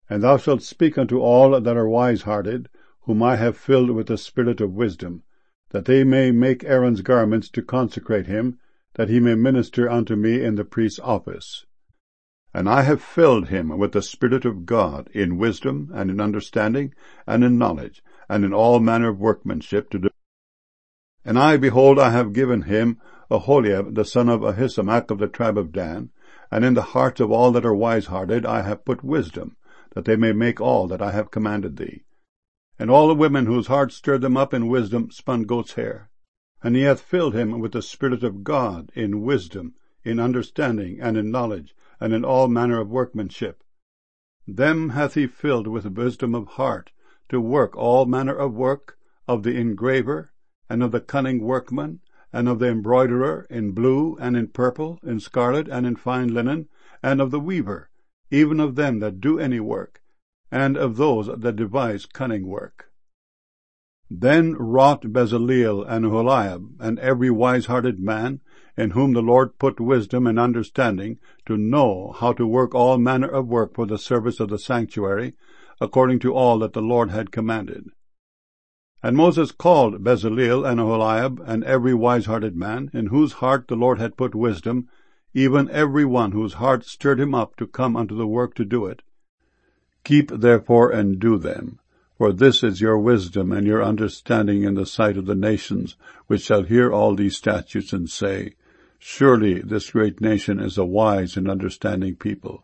And thou shalt speak unto all that are wise-hearted, whom I have filled with the spirit of wisdom, that they may make Aaron's garments to consecrate him, that he may minister unto me in the priest's office. And I have filled him with the Spirit of God, in wisdom, and in understanding, and in knowledge, and in all manner of workmanship to do. And I, behold, I have given him Aholiab, the son of Ahisamach of the tribe of Dan, and in the hearts of all that are wise-hearted I have put wisdom, that they may make all that I have commanded thee. And all the women whose hearts stirred them up in wisdom spun goat's hair. And he hath filled him with the Spirit of God, in wisdom, in understanding, and in knowledge, and in all manner of workmanship. Them hath he filled with wisdom of heart, to work all manner of work, of the engraver, and of the cunning workman, and of the embroiderer, in blue, and in purple, in scarlet, and in fine linen, and of the weaver, even of them that do any work, and of those that devise cunning work. Then wrought Bezaleel and Aholiab, and every wise-hearted man, in whom the Lord put wisdom and understanding, to know how to work all manner of work for the service of the sanctuary, according to all that the Lord had commanded. And Moses called Bezaleel and Aholiab, and every wise-hearted man, in whose heart the Lord had put wisdom, even every one whose heart stirred him up to come unto the work to do it. Keep therefore and do them, for this is your wisdom and your understanding in the sight of the nations, which shall hear all these statutes and say, Surely this great nation is a wise and understanding people.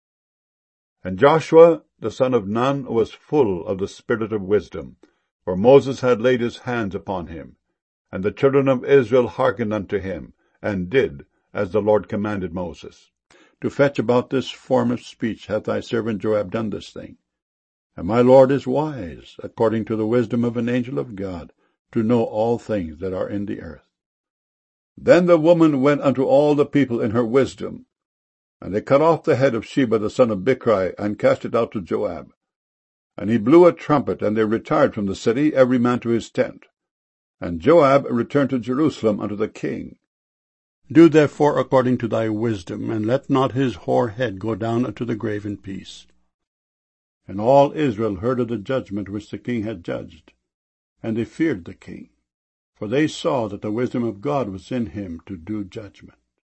And Joshua the son of Nun was full of the spirit of wisdom, for Moses had laid his hands upon him. And the children of Israel hearkened unto him, and did as the Lord commanded Moses. To fetch about this form of speech hath thy servant Joab done this thing. And my Lord is wise, according to the wisdom of an angel of God, to know all things that are in the earth. Then the woman went unto all the people in her wisdom, and they cut off the head of Sheba the son of Bichri, and cast it out to Joab. And he blew a trumpet, and they retired from the city, every man to his tent. And Joab returned to Jerusalem unto the king. Do therefore according to thy wisdom, and let not his hoar head go down unto the grave in peace. And all Israel heard of the judgment which the king had judged, and they feared the king, for they saw that the wisdom of God was in him to do judgment.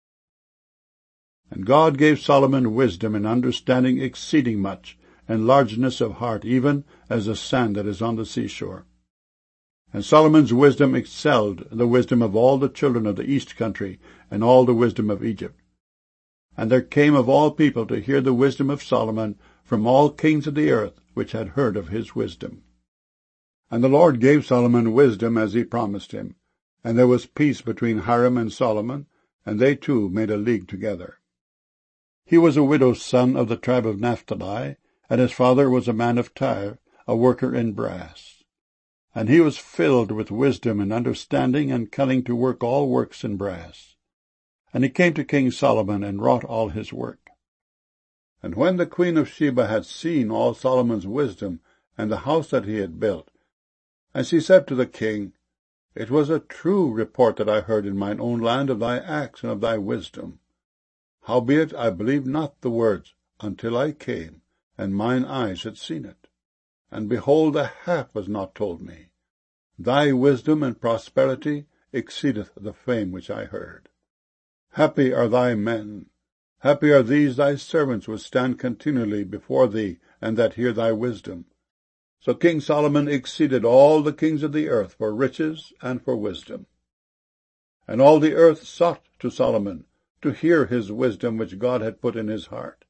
And God gave Solomon wisdom and understanding exceeding much, and largeness of heart, even as the sand that is on the seashore. And Solomon's wisdom excelled the wisdom of all the children of the east country, and all the wisdom of Egypt. And there came of all people to hear the wisdom of Solomon from all kings of the earth, which had heard of his wisdom. And the Lord gave Solomon wisdom as he promised him, and there was peace between Hiram and Solomon, and they two made a league together. He was a widow's son of the tribe of Naphtali, and his father was a man of Tyre, a worker in brass. And he was filled with wisdom and understanding, and cunning to work all works in brass. And he came to King Solomon, and wrought all his work. And when the queen of Sheba had seen all Solomon's wisdom, and the house that he had built, and she said to the king, It was a true report that I heard in mine own land of thy acts and of thy wisdom. Howbeit I believed not the words, until I came, and mine eyes had seen it. And behold, the half was not told me. Thy wisdom and prosperity exceedeth the fame which I heard. Happy are thy men, happy are these thy servants which stand continually before thee, and that hear thy wisdom. So King Solomon exceeded all the kings of the earth for riches and for wisdom. And all the earth sought to Solomon, to hear his wisdom which God had put in his heart.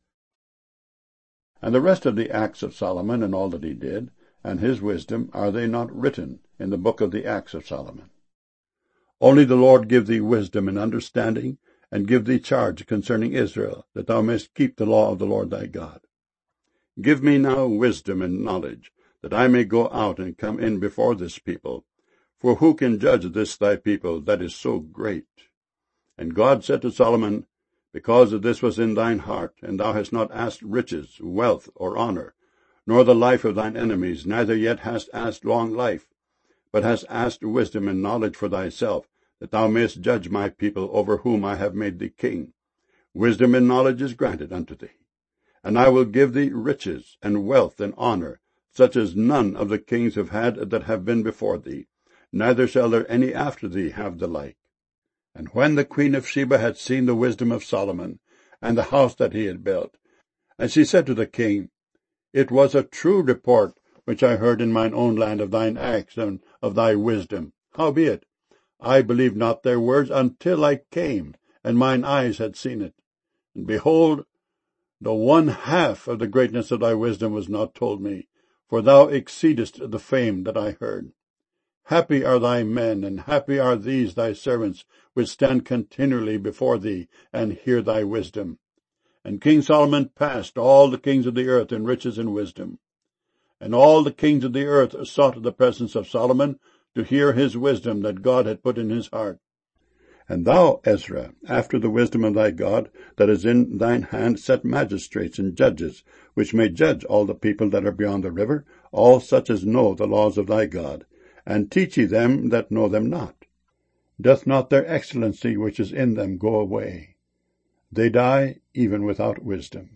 And the rest of the acts of Solomon, and all that he did, and his wisdom, are they not written in the book of the acts of Solomon? Only the Lord give thee wisdom and understanding, and give thee charge concerning Israel, that thou mayst keep the law of the Lord thy God. Give me now wisdom and knowledge, that I may go out and come in before this people. For who can judge this thy people that is so great? And God said to Solomon, Because of this was in thine heart, and thou hast not asked riches, wealth, or honor, nor the life of thine enemies, neither yet hast asked long life, but hast asked wisdom and knowledge for thyself, that thou mayest judge my people over whom I have made thee king. Wisdom and knowledge is granted unto thee. And I will give thee riches, and wealth, and honour, such as none of the kings have had that have been before thee, neither shall there any after thee have the like. And when the queen of Sheba had seen the wisdom of Solomon, and the house that he had built, and she said to the king, It was a true report which I heard in mine own land of thine acts and of thy wisdom. Howbeit, I believed not their words until I came, and mine eyes had seen it. And behold, the one half of the greatness of thy wisdom was not told me, for thou exceedest the fame that I heard. Happy are thy men, and happy are these thy servants, which stand continually before thee, and hear thy wisdom. And King Solomon passed all the kings of the earth in riches and wisdom. And all the kings of the earth sought the presence of Solomon to hear his wisdom that God had put in his heart. And thou, Ezra, after the wisdom of thy God that is in thine hand, set magistrates and judges, which may judge all the people that are beyond the river, all such as know the laws of thy God, and teach ye them that know them not. Doth not their excellency which is in them go away? They die even without wisdom.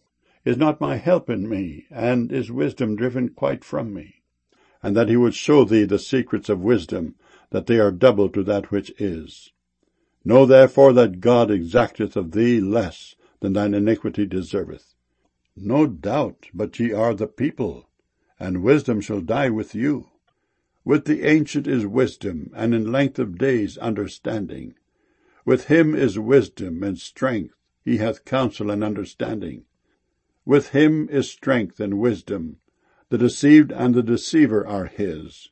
Is not my help in me, and is wisdom driven quite from me? And that he would show thee the secrets of wisdom, that they are double to that which is. Know therefore that God exacteth of thee less than thine iniquity deserveth. No doubt but ye are the people, and wisdom shall die with you. With the ancient is wisdom, and in length of days understanding. With him is wisdom and strength, he hath counsel and understanding. With him is strength and wisdom. The deceived and the deceiver are his.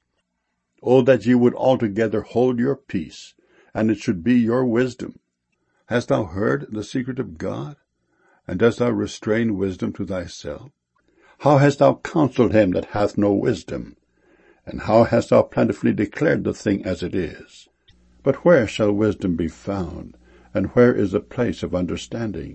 O that ye would altogether hold your peace, and it should be your wisdom. Hast thou heard the secret of God? And dost thou restrain wisdom to thyself? How hast thou counselled him that hath no wisdom? And how hast thou plentifully declared the thing as it is? But where shall wisdom be found? And where is the place of understanding?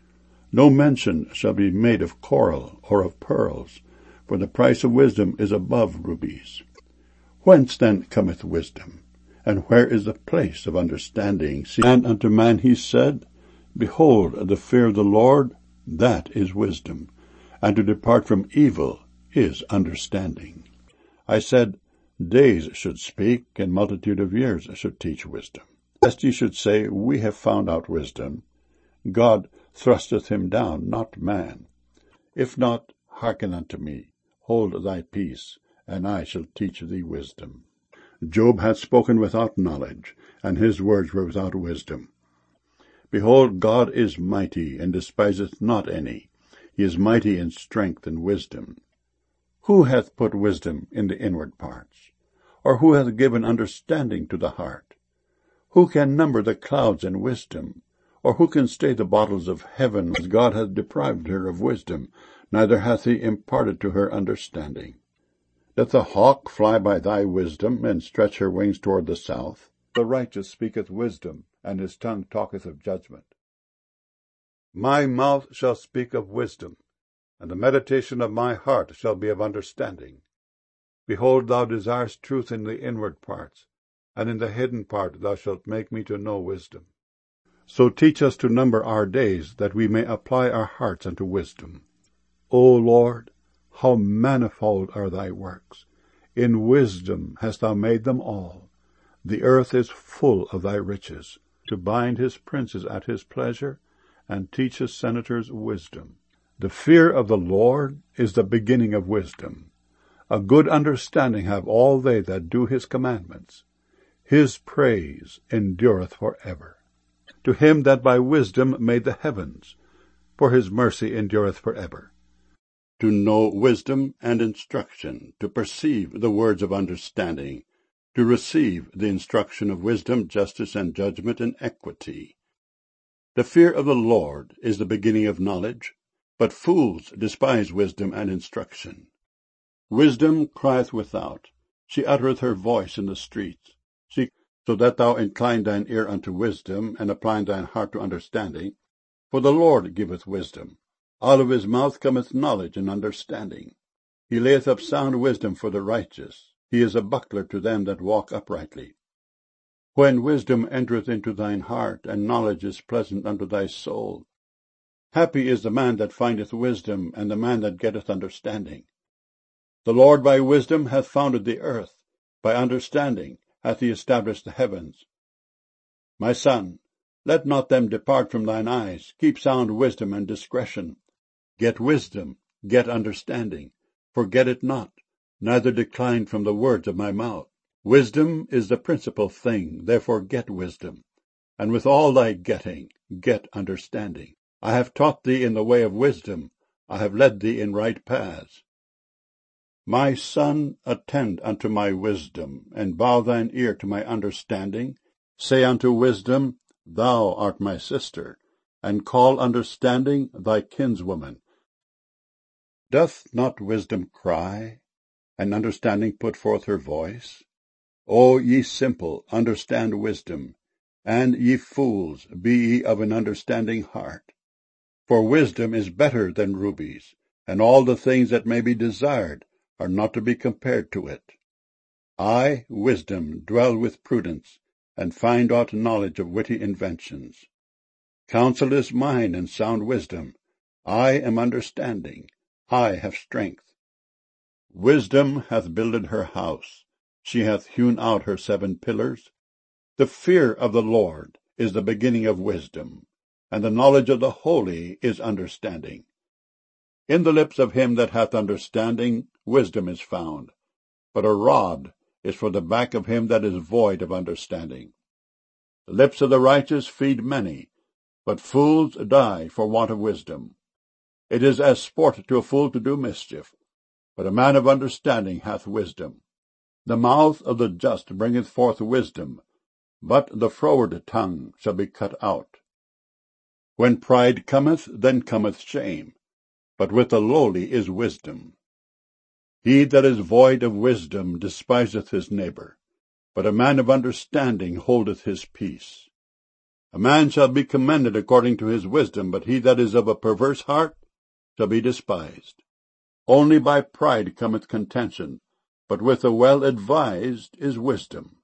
No mention shall be made of coral or of pearls, for the price of wisdom is above rubies. Whence then cometh wisdom? And where is the place of understanding? And unto man he said, Behold, the fear of the Lord, that is wisdom, and to depart from evil is understanding. I said, Days should speak, and multitude of years should teach wisdom. Lest ye should say, We have found out wisdom. God thrusteth him down, not man. If not, hearken unto me, hold thy peace, and I shall teach thee wisdom. Job hath spoken without knowledge, and his words were without wisdom. Behold, God is mighty, and despiseth not any. He is mighty in strength and wisdom. Who hath put wisdom in the inward parts? Or who hath given understanding to the heart? Who can number the clouds in wisdom? Or who can stay the bottles of heaven? As God hath deprived her of wisdom, neither hath he imparted to her understanding. Doth the hawk fly by thy wisdom, and stretch her wings toward the south? The righteous speaketh wisdom, and his tongue talketh of judgment. My mouth shall speak of wisdom, and the meditation of my heart shall be of understanding. Behold, thou desirest truth in the inward parts, and in the hidden part thou shalt make me to know wisdom. So teach us to number our days, that we may apply our hearts unto wisdom. O Lord, how manifold are thy works! In wisdom hast thou made them all. The earth is full of thy riches, to bind his princes at his pleasure, and teach his senators wisdom. The fear of the Lord is the beginning of wisdom. A good understanding have all they that do his commandments. His praise endureth for ever. To him that by wisdom made the heavens, for his mercy endureth for ever. To know wisdom and instruction, to perceive the words of understanding, to receive the instruction of wisdom, justice, and judgment, and equity. The fear of the Lord is the beginning of knowledge, but fools despise wisdom and instruction. Wisdom crieth without, she uttereth her voice in the streets. So that thou incline thine ear unto wisdom, and apply thine heart to understanding. For the Lord giveth wisdom. Out of his mouth cometh knowledge and understanding. He layeth up sound wisdom for the righteous. He is a buckler to them that walk uprightly. When wisdom entereth into thine heart, and knowledge is pleasant unto thy soul, Happy is the man that findeth wisdom, and the man that getteth understanding. The Lord by wisdom hath founded the earth, by understanding hath he established the heavens. My son, let not them depart from thine eyes. Keep sound wisdom and discretion. Get wisdom, get understanding. Forget it not, neither decline from the words of my mouth. Wisdom is the principal thing, therefore get wisdom. And with all thy getting, get understanding. I have taught thee in the way of wisdom. I have led thee in right paths. My son, attend unto my wisdom, and bow thine ear to my understanding. Say unto wisdom, Thou art my sister, and call understanding thy kinswoman. Doth not wisdom cry, and understanding put forth her voice? O ye simple, understand wisdom, and ye fools, be ye of an understanding heart. For wisdom is better than rubies, and all the things that may be desired are not to be compared to it. I, wisdom, dwell with prudence, and find out knowledge of witty inventions. Counsel is mine and sound wisdom. I am understanding. I have strength. Wisdom hath builded her house. She hath hewn out her 7 pillars. The fear of the Lord is the beginning of wisdom, and the knowledge of the holy is understanding. In the lips of him that hath understanding wisdom is found, but a rod is for the back of him that is void of understanding. The lips of the righteous feed many, but fools die for want of wisdom. It is as sport to a fool to do mischief, but a man of understanding hath wisdom. The mouth of the just bringeth forth wisdom, but the froward tongue shall be cut out. When pride cometh, then cometh shame, but with the lowly is wisdom. He that is void of wisdom despiseth his neighbor, but a man of understanding holdeth his peace. A man shall be commended according to his wisdom, but he that is of a perverse heart shall be despised. Only by pride cometh contention, but with the well-advised is wisdom.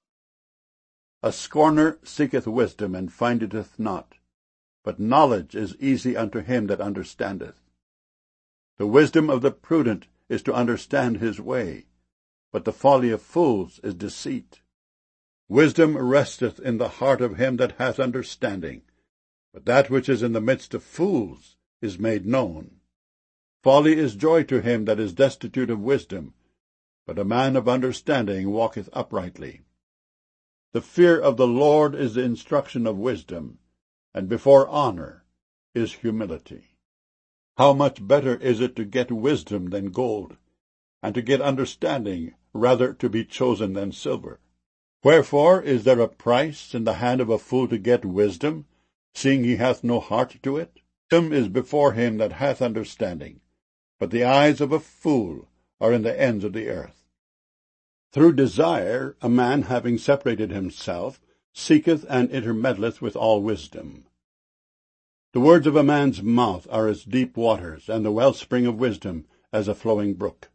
A scorner seeketh wisdom, and findeth it not, but knowledge is easy unto him that understandeth. The wisdom of the prudent is to understand his way, but the folly of fools is deceit. Wisdom resteth in the heart of him that hath understanding, but that which is in the midst of fools is made known. Folly is joy to him that is destitute of wisdom, but a man of understanding walketh uprightly. The fear of the Lord is the instruction of wisdom, and before honor is humility. How much better is it to get wisdom than gold, and to get understanding rather to be chosen than silver? Wherefore is there a price in the hand of a fool to get wisdom, seeing he hath no heart to it? Wisdom is before him that hath understanding, but the eyes of a fool are in the ends of the earth. Through desire a man, having separated himself, seeketh and intermeddleth with all wisdom. The words of a man's mouth are as deep waters, and the wellspring of wisdom as a flowing brook.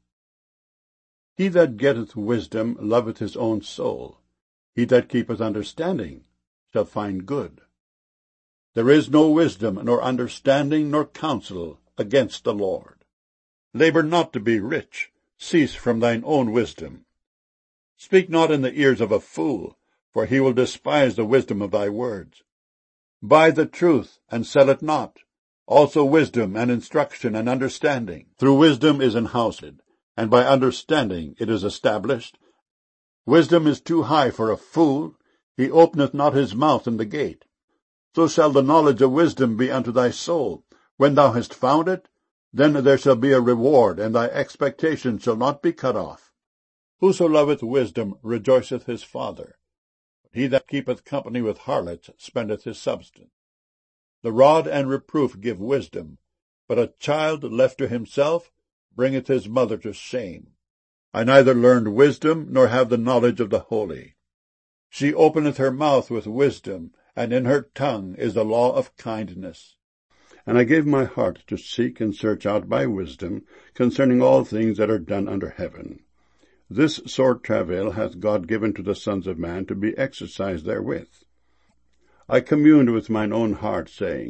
He that getteth wisdom loveth his own soul. He that keepeth understanding shall find good. There is no wisdom, nor understanding, nor counsel against the Lord. Labor not to be rich. Cease from thine own wisdom. Speak not in the ears of a fool, for he will despise the wisdom of thy words. Buy the truth, and sell it not, also wisdom and instruction and understanding. Through wisdom is an house, and by understanding it is established. Wisdom is too high for a fool. He openeth not his mouth in the gate. So shall the knowledge of wisdom be unto thy soul. When thou hast found it, then there shall be a reward, and thy expectation shall not be cut off. Whoso loveth wisdom rejoiceth his father, but he that keepeth company with harlots spendeth his substance. The rod and reproof give wisdom, but a child left to himself bringeth his mother to shame. I neither learned wisdom, nor have the knowledge of the holy. She openeth her mouth with wisdom, and in her tongue is the law of kindness. And I gave my heart to seek and search out by wisdom concerning all things that are done under heaven. This sore travail hath God given to the sons of man to be exercised therewith. I communed with mine own heart, saying,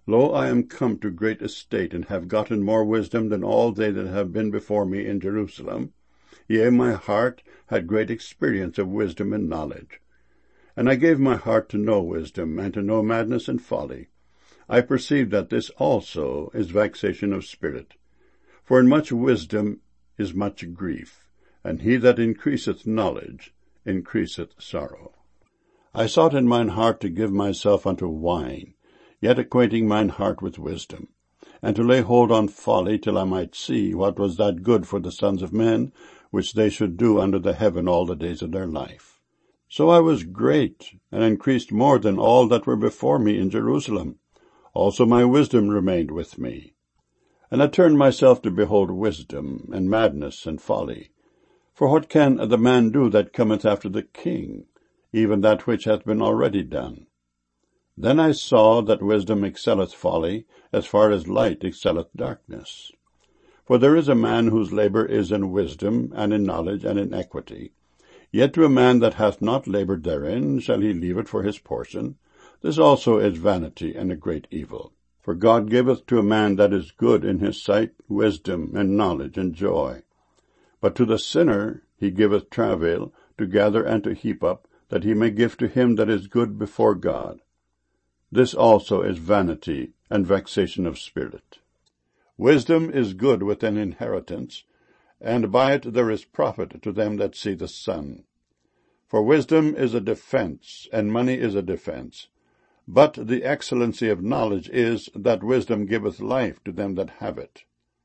Lo, I am come to great estate, and have gotten more wisdom than all they that have been before me in Jerusalem. Yea, my heart had great experience of wisdom and knowledge. And I gave my heart to know wisdom, and to know madness and folly. I perceive that this also is vexation of spirit. For in much wisdom is much grief, and he that increaseth knowledge increaseth sorrow. I sought in mine heart to give myself unto wine, yet acquainting mine heart with wisdom, and to lay hold on folly, till I might see what was that good for the sons of men, which they should do under the heaven all the days of their life. So I was great, and increased more than all that were before me in Jerusalem. Also my wisdom remained with me. And I turned myself to behold wisdom, and madness, and folly. For what can the man do that cometh after the king, even that which hath been already done? Then I saw that wisdom excelleth folly, as far as light excelleth darkness. For there is a man whose labour is in wisdom, and in knowledge, and in equity. Yet to a man that hath not laboured therein shall he leave it for his portion. This also is vanity, and a great evil. For God giveth to a man that is good in his sight wisdom, and knowledge, and joy. But to the sinner he giveth travail, to gather and to heap up, that he may give to him that is good before God. This also is vanity, and vexation of spirit. Wisdom is good with an inheritance, and by it there is profit to them that see the sun. For wisdom is a defence, and money is a defence. But the excellency of knowledge is, that wisdom giveth life to them that have it.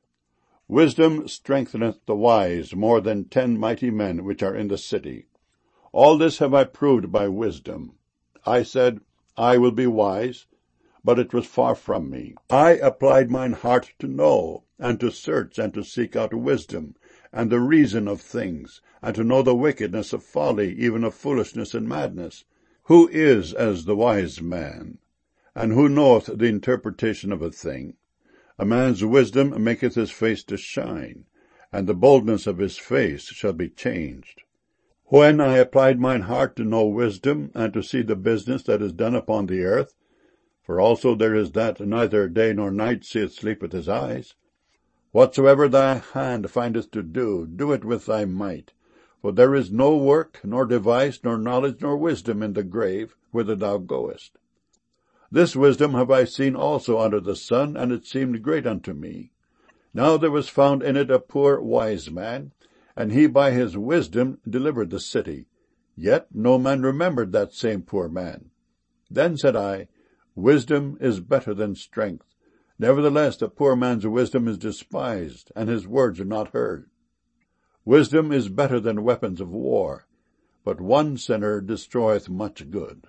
Wisdom strengtheneth the wise more than 10 mighty men which are in the city. All this have I proved by wisdom. I said, I will be wise, but it was far from me. I applied mine heart to know, and to search, and to seek out wisdom, and the reason of things, and to know the wickedness of folly, even of foolishness and madness. Who is as the wise man? And who knoweth the interpretation of a thing? A man's wisdom maketh his face to shine, and the boldness of his face shall be changed. When I applied mine heart to know wisdom, and to see the business that is done upon the earth, for also there is that neither day nor night seeth sleep with his eyes. Whatsoever thy hand findeth to do, do it with thy might. For there is no work, nor device, nor knowledge, nor wisdom in the grave, whither thou goest. This wisdom have I seen also under the sun, and it seemed great unto me. Now there was found in it a poor wise man, and he by his wisdom delivered the city. Yet no man remembered that same poor man. Then said I, Wisdom is better than strength. Nevertheless the poor man's wisdom is despised, and his words are not heard. Wisdom is better than weapons of war, but one sinner destroyeth much good.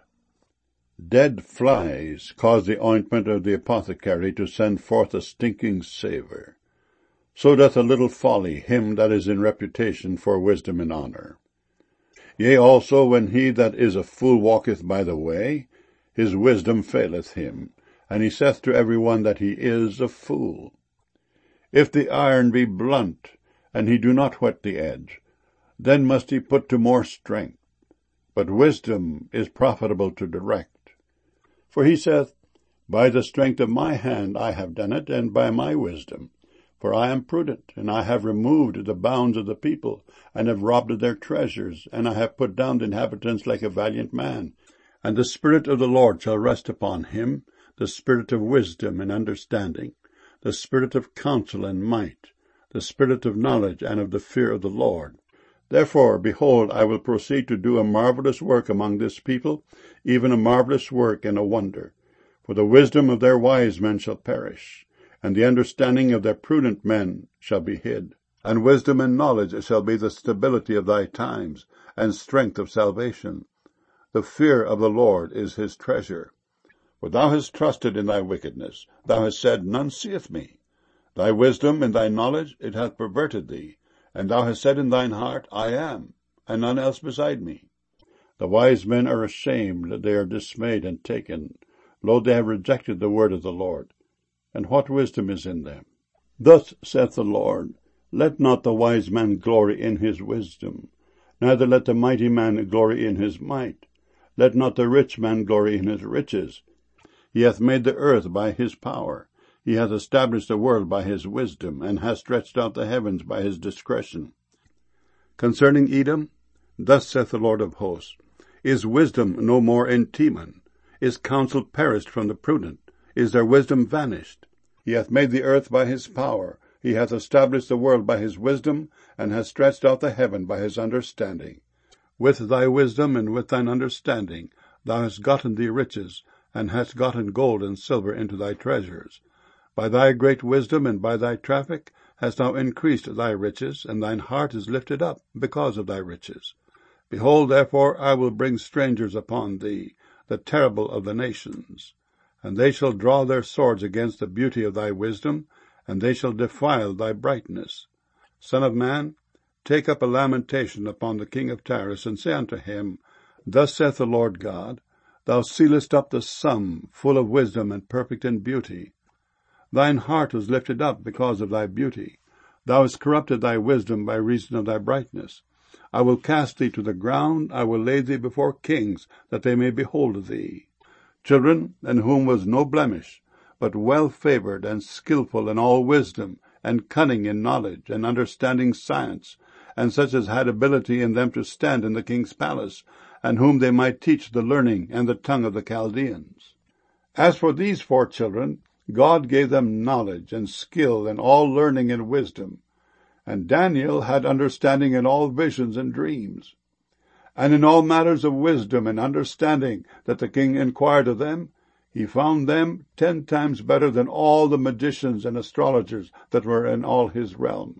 Dead flies cause the ointment of the apothecary to send forth a stinking savour. So doth a little folly him that is in reputation for wisdom and honour. Yea, also when he that is a fool walketh by the way, his wisdom faileth him, and he saith to every one that he is a fool. If the iron be blunt, and he do not whet the edge, then must he put to more strength. But wisdom is profitable to direct. For he saith, By the strength of my hand I have done it, and by my wisdom. For I am prudent, and I have removed the bounds of the people, and have robbed their treasures, and I have put down the inhabitants like a valiant man. And the Spirit of the Lord shall rest upon him, the Spirit of wisdom and understanding, the Spirit of counsel and might, the Spirit of knowledge and of the fear of the Lord. Therefore, behold, I will proceed to do a marvelous work among this people, even a marvelous work and a wonder. For the wisdom of their wise men shall perish, and the understanding of their prudent men shall be hid. And wisdom and knowledge shall be the stability of thy times, and strength of salvation. The fear of the Lord is his treasure. For thou hast trusted in thy wickedness. Thou hast said, None seeth me. Thy wisdom and thy knowledge it hath perverted thee. And thou hast said in thine heart, I am, and none else beside me. The wise men are ashamed, they are dismayed and taken. Lo, they have rejected the word of the Lord. And what wisdom is in them? Thus saith the Lord, Let not the wise man glory in his wisdom, neither let the mighty man glory in his might. Let not the rich man glory in his riches. He hath made the earth by his power. He hath established the world by his wisdom, and hath stretched out the heavens by his discretion. Concerning Edom, thus saith the Lord of hosts, Is wisdom no more in Teman? Is counsel perished from the prudent? Is their wisdom vanished? He hath made the earth by his power. He hath established the world by his wisdom, and hath stretched out the heaven by his understanding. With thy wisdom and with thine understanding thou hast gotten thee riches, and hast gotten gold and silver into thy treasures. By thy great wisdom and by thy traffic hast thou increased thy riches, and thine heart is lifted up because of thy riches. Behold, therefore, I will bring strangers upon thee, the terrible of the nations. And they shall draw their swords against the beauty of thy wisdom, and they shall defile thy brightness. Son of man, take up a lamentation upon the king of Tyrus, and say unto him, Thus saith the Lord God, Thou sealest up the sum, full of wisdom and perfect in beauty. Thine heart was lifted up because of thy beauty. Thou hast corrupted thy wisdom by reason of thy brightness. I will cast thee to the ground, I will lay thee before kings, that they may behold thee. Children, in whom was no blemish, but well-favored and skillful in all wisdom, and cunning in knowledge, and understanding science, and such as had ability in them to stand in the king's palace, and whom they might teach the learning and the tongue of the Chaldeans. As for these 4 children, God gave them knowledge and skill in all learning and wisdom. And Daniel had understanding in all visions and dreams. And in all matters of wisdom and understanding that the king inquired of them, he found them 10 times better than all the magicians and astrologers that were in all his realm.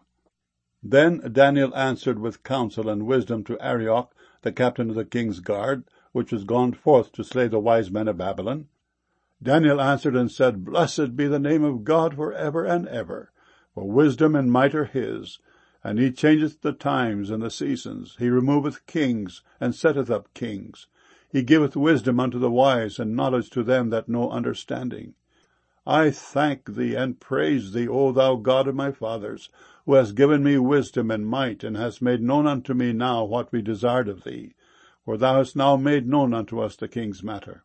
Then Daniel answered with counsel and wisdom to Arioch, the captain of the king's guard, which was gone forth to slay the wise men of Babylon. Daniel answered and said, Blessed be the name of God for ever and ever, for wisdom and might are his. And he changeth the times and the seasons. He removeth kings, and setteth up kings. He giveth wisdom unto the wise, and knowledge to them that know understanding. I thank thee and praise thee, O thou God of my fathers, who hast given me wisdom and might, and hast made known unto me now what we desired of thee. For thou hast now made known unto us the king's matter.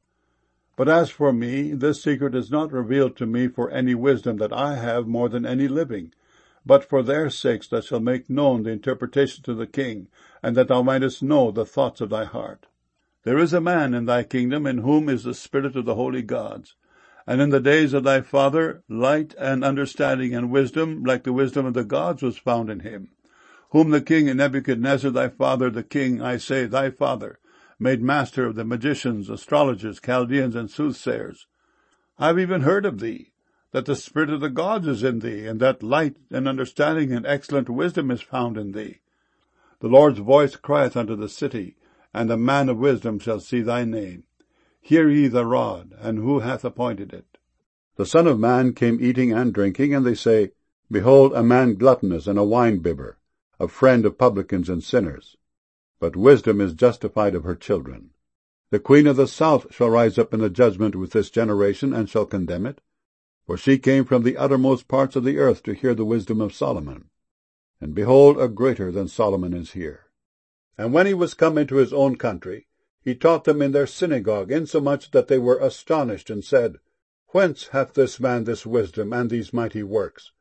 But as for me, this secret is not revealed to me for any wisdom that I have more than any living, but for their sakes that shall make known the interpretation to the king, and that thou mightest know the thoughts of thy heart. There is a man in thy kingdom in whom is the spirit of the holy gods. And in the days of thy father, light and understanding and wisdom, like the wisdom of the gods, was found in him, whom the king Nebuchadnezzar thy father, the king, I say, thy father, made master of the magicians, astrologers, Chaldeans, and soothsayers. I have even heard of thee, that the spirit of the gods is in thee, and that light and understanding and excellent wisdom is found in thee. The Lord's voice crieth unto the city, and the man of wisdom shall see thy name. Hear ye the rod, and who hath appointed it? The Son of Man came eating and drinking, and they say, Behold, a man gluttonous and a wine-bibber, a friend of publicans and sinners. But wisdom is justified of her children. The queen of the south shall rise up in the judgment with this generation, and shall condemn it. For she came from the uttermost parts of the earth to hear the wisdom of Solomon. And behold, a greater than Solomon is here. And when he was come into his own country, he taught them in their synagogue, insomuch that they were astonished, and said, Whence hath this man this wisdom, and these mighty works?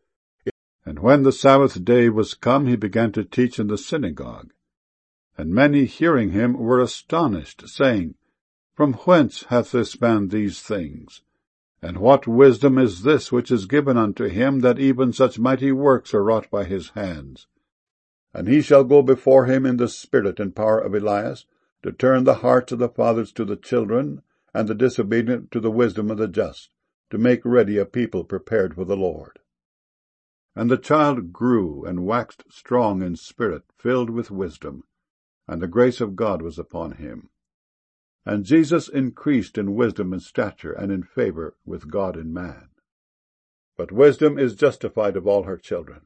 And when the Sabbath day was come, he began to teach in the synagogue. And many hearing him were astonished, saying, From whence hath this man these things? And what wisdom is this which is given unto him, that even such mighty works are wrought by his hands? And he shall go before him in the spirit and power of Elias, to turn the hearts of the fathers to the children, and the disobedient to the wisdom of the just, to make ready a people prepared for the Lord. And the child grew and waxed strong in spirit, filled with wisdom, and the grace of God was upon him. And Jesus increased in wisdom and stature, and in favor with God and man. But wisdom is justified of all her children.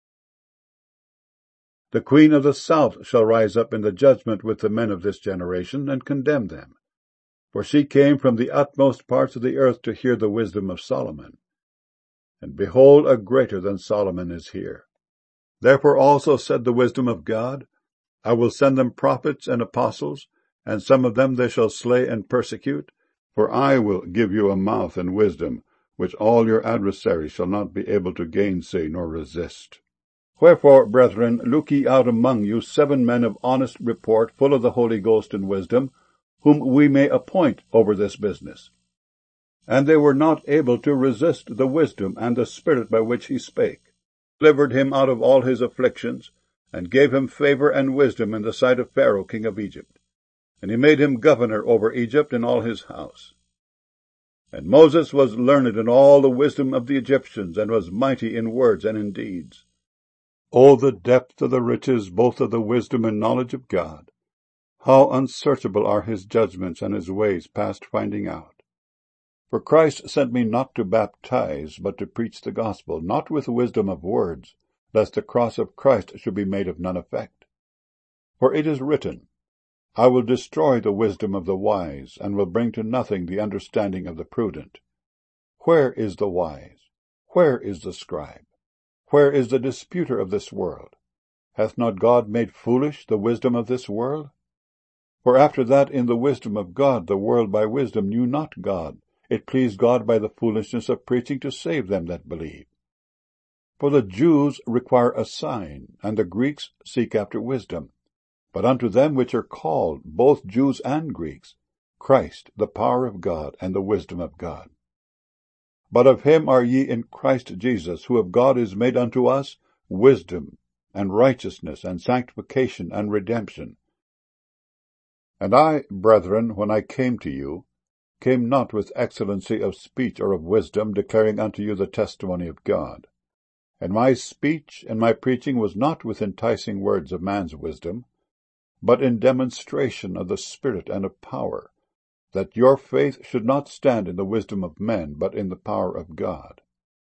The queen of the south shall rise up in the judgment with the men of this generation, and condemn them. For she came from the utmost parts of the earth to hear the wisdom of Solomon. And behold, a greater than Solomon is here. Therefore also said the wisdom of God, I will send them prophets and apostles, and some of them they shall slay and persecute, For I will give you a mouth and wisdom, which all your adversaries shall not be able to gainsay nor resist. Wherefore, brethren, look ye out among you 7 men of honest report, full of the Holy Ghost and wisdom, whom we may appoint over this business. And they were not able to resist the wisdom and the spirit by which he spake, delivered him out of all his afflictions, and gave him favor and wisdom in the sight of Pharaoh king of Egypt. And he made him governor over Egypt and all his house. And Moses was learned in all the wisdom of the Egyptians, and was mighty in words and in deeds. O the depth of the riches both of the wisdom and knowledge of God! How unsearchable are his judgments, and his ways past finding out! For Christ sent me not to baptize, but to preach the gospel, not with wisdom of words, lest the cross of Christ should be made of none effect. For it is written, I will destroy the wisdom of the wise, and will bring to nothing the understanding of the prudent. Where is the wise? Where is the scribe? Where is the disputer of this world? Hath not God made foolish the wisdom of this world? For after that in the wisdom of God the world by wisdom knew not God, it pleased God by the foolishness of preaching to save them that believe. For the Jews require a sign, and the Greeks seek after wisdom. But unto them which are called, both Jews and Greeks, Christ, the power of God, and the wisdom of God. But of him are ye in Christ Jesus, who of God is made unto us wisdom, and righteousness, and sanctification, and redemption. And I, brethren, when I came to you, came not with excellency of speech or of wisdom, declaring unto you the testimony of God. And my speech and my preaching was not with enticing words of man's wisdom, but in demonstration of the Spirit and of power, that your faith should not stand in the wisdom of men, but in the power of God.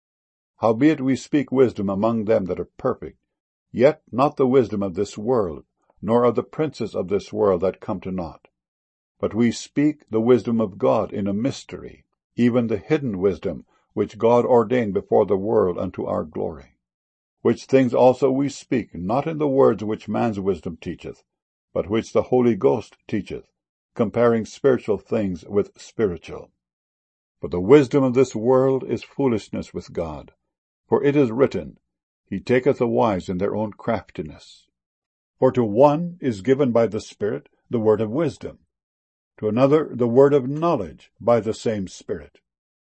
Howbeit we speak wisdom among them that are perfect, yet not the wisdom of this world, nor of the princes of this world that come to naught. But we speak the wisdom of God in a mystery, even the hidden wisdom, which God ordained before the world unto our glory. Which things also we speak, not in the words which man's wisdom teacheth, but which the Holy Ghost teacheth, comparing spiritual things with spiritual. For the wisdom of this world is foolishness with God. For it is written, He taketh the wise in their own craftiness. For to one is given by the Spirit the word of wisdom, to another the word of knowledge by the same Spirit.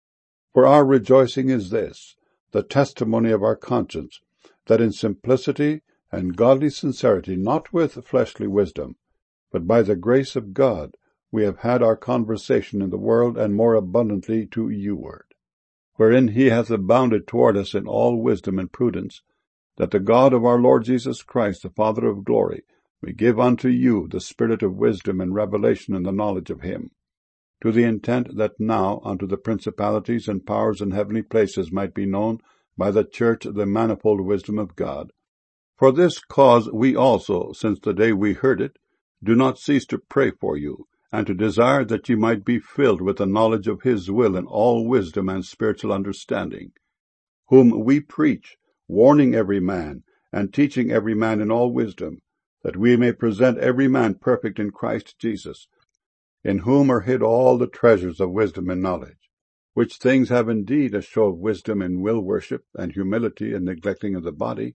For our rejoicing is this, the testimony of our conscience, that in simplicity and godly sincerity, not with fleshly wisdom, but by the grace of God, we have had our conversation in the world, and more abundantly to youward, wherein he hath abounded toward us in all wisdom and prudence, that the God of our Lord Jesus Christ, the Father of glory, may give unto you the spirit of wisdom and revelation in the knowledge of him, to the intent that now unto the principalities and powers in heavenly places might be known by the church the manifold wisdom of God. For this cause we also, since the day we heard it, do not cease to pray for you, and to desire that ye might be filled with the knowledge of his will in all wisdom and spiritual understanding, whom we preach, warning every man, and teaching every man in all wisdom, that we may present every man perfect in Christ Jesus, in whom are hid all the treasures of wisdom and knowledge, which things have indeed a show of wisdom in will worship, and humility and neglecting of the body,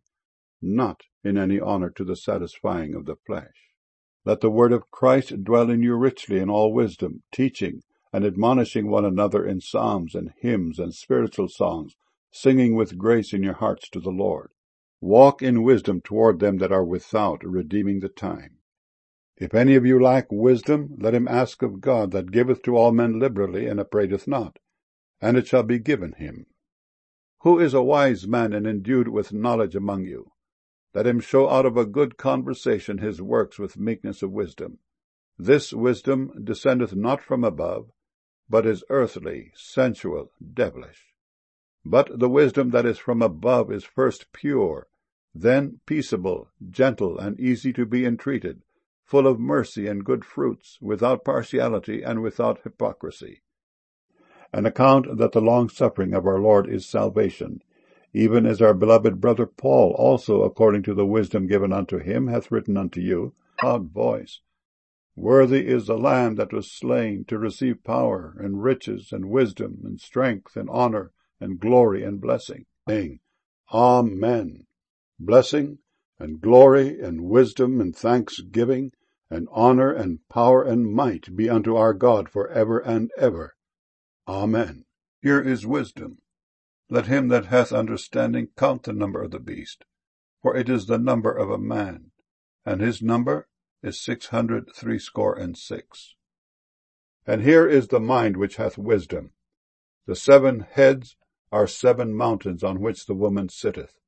not in any honor to the satisfying of the flesh. Let the word of Christ dwell in you richly in all wisdom, teaching and admonishing one another in psalms and hymns and spiritual songs, singing with grace in your hearts to the Lord. Walk in wisdom toward them that are without, redeeming the time. If any of you lack wisdom, let him ask of God, that giveth to all men liberally, and upbraideth not, and it shall be given him. Who is a wise man and endued with knowledge among you? Let him show out of a good conversation his works with meekness of wisdom. This wisdom descendeth not from above, but is earthly, sensual, devilish. But the wisdom that is from above is first pure, then peaceable, gentle, and easy to be entreated, full of mercy and good fruits, without partiality and without hypocrisy. An account that the long-suffering of our Lord is salvation, even as our beloved brother Paul also, according to the wisdom given unto him, hath written unto you, loud voice, Worthy is the Lamb that was slain to receive power, and riches, and wisdom, and strength, and honor, and glory, and blessing, saying, Amen. Blessing, and glory, and wisdom, and thanksgiving, and honor, and power, and might be unto our God for ever and ever. Amen. Here is wisdom. Let him that hath understanding count the number of the beast, for it is the number of a man, and his number is 666. And here is the mind which hath wisdom. The 7 heads are 7 mountains on which the woman sitteth,